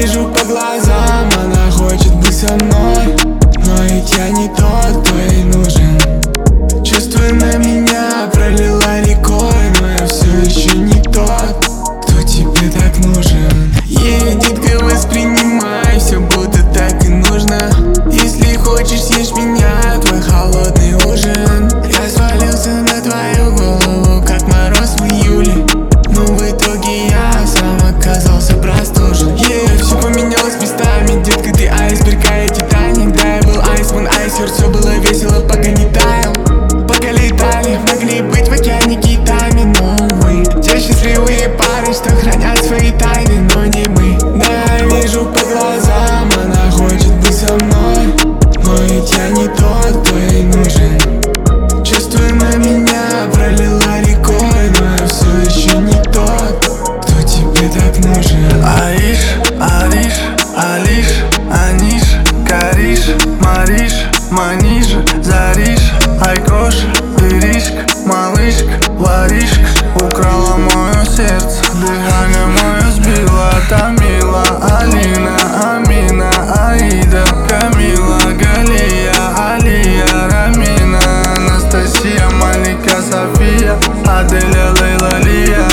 вижу по глазам, она хочет быть со мной, но ведь я не тот, кто ей нужен. Чувствуя на меня пролила рекой, но я все еще не тот, кто тебе так нужен. Детка, воспринимай все будто так и нужно. Если хочешь, съешь меня, твой холодный ужин. Я свалился на твою голову, как мороз в июле, но в итоге я сам оказался простужен. Все поменялось местами, детка, ты айсберг, а я Титаник. Да, я был айсман, айсер, все было весело, пока не таял. Пока летали, могли быть в океане китами, но увы, те счастливые пары, что хранят свои тайны, но не мы. Да, я вижу по глазам, она хочет быть со мной, но ведь я не тот, кто ей нужен. Чувствуя на меня пролила рекой, но я все еще не тот, кто тебе так нужен. Аиш, Ариш, Алиш, Аниш, Кариш, Мариш, Маниш, Зариш, Айкош, Иришк, малышка, воришка. Украла мое сердце, дыхание мое сбила, Тамила, Алина, Амина, Аида, Камила, Галия, Алия, Рамина, Анастасия, Малика, София, Аделя, Лейла, Лия.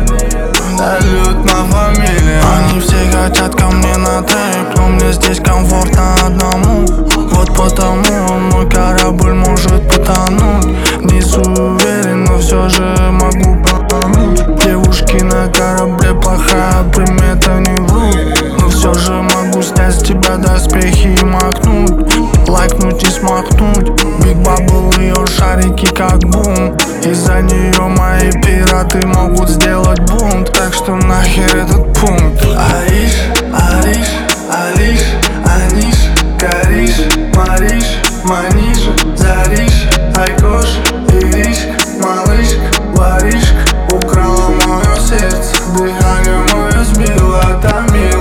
Абсолютно фамилия. Они все хотят ко мне на тейп, но мне здесь комфортно одному. Вот потому мой корабль может потонуть. Не суверен, но все же могу потонуть. Девушки на корабле плохая примета, не врут, но все же могу снять с тебя доспехи и махнуть, лайкнуть и смахнуть. Биг Бабл, ее шарики как бум. Из-за нее мои пираты могут сделать бунт. Так что нахер этот пункт. Аиш, Ариш, Алиш, Аниш, Кариш, Мариш, Маниш, Зариш, Айкош, Иришк, малышка, воришка. Украла мое сердце, дыхание мое сбила, Тамила.